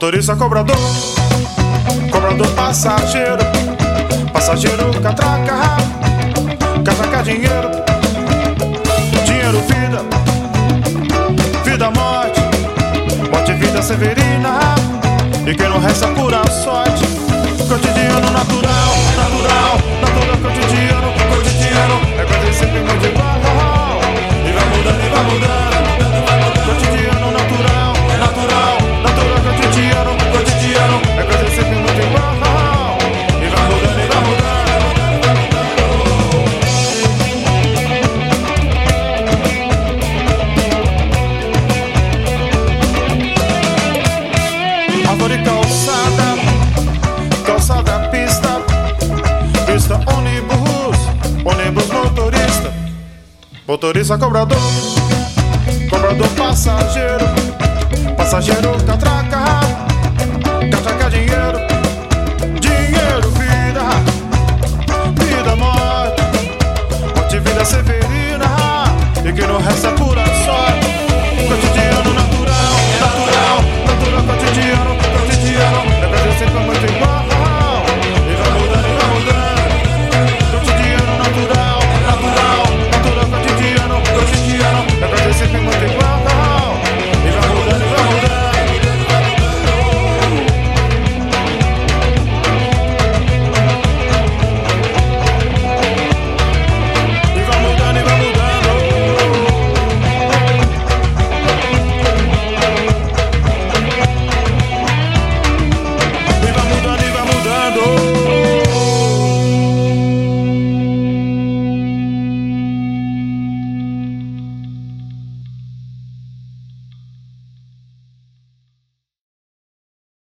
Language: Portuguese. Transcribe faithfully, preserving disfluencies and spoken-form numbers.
motorista cobrador, cobrador passageiro, passageiro catraca, catraca dinheiro, dinheiro vida, vida morte, morte vida severina, e quem não resta pura sorte. Cotidiano natural, natural, natural cotidiano, cotidiano, é quase sempre muito igual, e vai mudando, e vai mudando. Cotidiano natural, natural, natural cotidiano, cotidiano, é quase sempre muito igual, e vai mudando, e vai mudando. Árvore calçada, calçada pista, pista ônibus, ônibus motorista, motorista cobrador, cobrador passageiro, passageiro catraca, catraca dinheiro, dinheiro vida, vida morte, morte vida severa.